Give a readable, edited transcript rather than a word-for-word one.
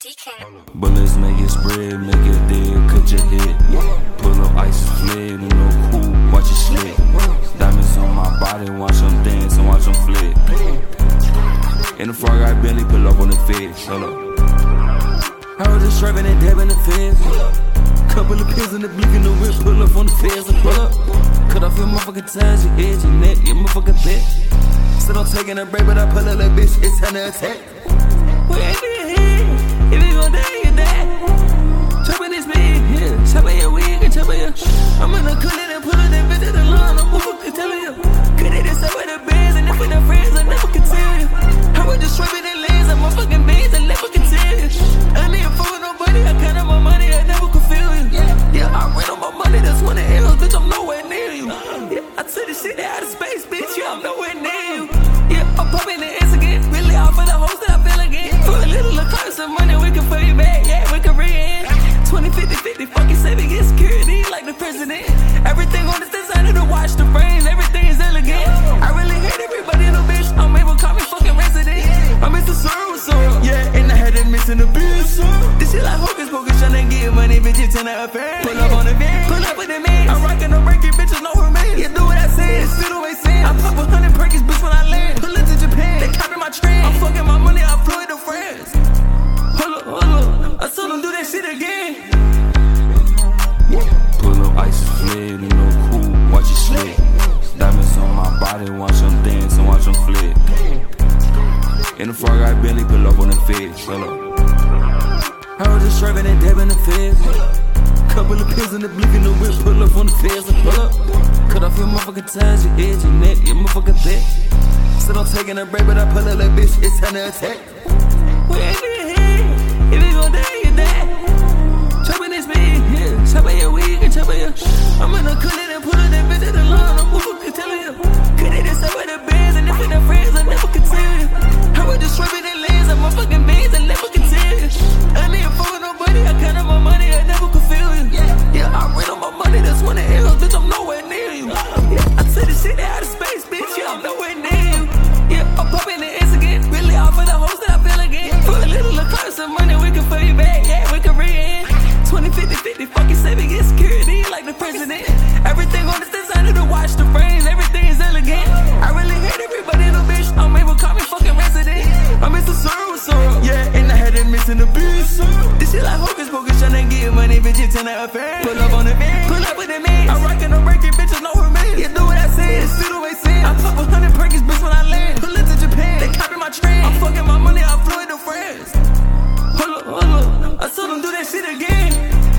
Bullets make it spread, make it dead, cut your head. Pull up ice fled, and no cool, watch it slip. Diamonds on my body, watch them dance and watch them flip. In the front, got Billy, pull up on the fence. Hold up. I was just strapping and dabbing the fence. Couple of pills in the blink in the whip, pull up on the fence and pull up. Cut off your motherfucking ties, your edge, your neck, your motherfucking bitch. Still I'm taking a break, but I pull up that bitch, it's time to attack. We ain't been here, if you gon' die, you die. Chopping this man, yeah, chopping your wig and chopping your. I'm in the cooler and pull up that bitch at the lawn, I'm motherfucking telling you. Cause they just up with the bands and if with their friends, I never can tell you. I was just swerving in lanes, I'm motherfucking bands, I never can tell you. I need a phone with nobody, I count on my money, I never can feel you. Yeah, I ran on my money, that's one of L's, bitch, I'm nowhere near you. Yeah, I took this shit out of space, bitch, yeah, I'm nowhere near you. Yeah, I'm popping the ass again, really off for the hoes that I feel again. For a little close of money, we can put you back, yeah, we can re-end. 20, 50, 50, fucking saving, get security like the president. Everything on this designer to watch the frames, everything is elegant. I really hate everybody in the bitch, I'm able to call me fucking resident. I'm Mr. Sorrow, yeah, and I had it missing the bitch. This shit like hocus pocus, tryna get money, bitch, it's in a affair. Pull up on the van, pull up with the man. I'm rocking the breaking, bitches know who man. You do what I say, it's still the way saying. I pop 100 perkins, bitch, when I land. Pull into Japan, they copy my trend. I'm fucking my money, I flew it to France. Hold up, I told them do that shit again. Pull up ice fled, and no cool, watch it slip. Diamonds on my body, watch them dance and watch them flip. In the front, got Billy, pull up on the fence. Hold up. I was just strapping and dabbing the fence. Couple of pills in the blink in the whip, pull up on the fence and pull up. Cut off your motherfucking ties, your edge, your neck, your motherfucking bitch. Still I'm taking a break, but I pull up that bitch, it's time to attack. We ain't been here, if you gon' die, you die. Chopping this man, yeah, chopping your wig and chopping your. I'm in the cooler and pull up that bitch at the lawn, I'm motherfucking telling you. Cause they just up with the bands and if with their friends, I never can tell you. I was just swerving in lanes, I'm motherfucking bands, I never can tell you. I need a phone with nobody, I count on my money, I never can feel you. Yeah, I ran on my money, that's one of L's, bitch, I'm nowhere near you. Yeah, I took this shit out of space, bitch, yeah, I'm nowhere near you. Yeah, I'm popping the ass again, really off for the hoes that I feel again. For a little close of money, we can put you back, yeah, we can re-end. 20, 50, 50, fucking saving, get security like the president. Everything on this designer to watch the frames, everything is elegant. I really hate everybody in the bitch, I'm able to call me fucking resident. I'm Mr. Sorrow, yeah, and I had it missing the bitch. This shit like hocus pocus, tryna get money, bitch, it's in a affair. Pull up on the van, pull up with the man. I'm rocking the breaking, bitches know who man. You do what I say, it's still the way saying. I pop 100 perkins, bitch, when I land. Pull into Japan, they copy my trend. I'm fucking my money, I flew it to France. Hold up, I told them do that shit again.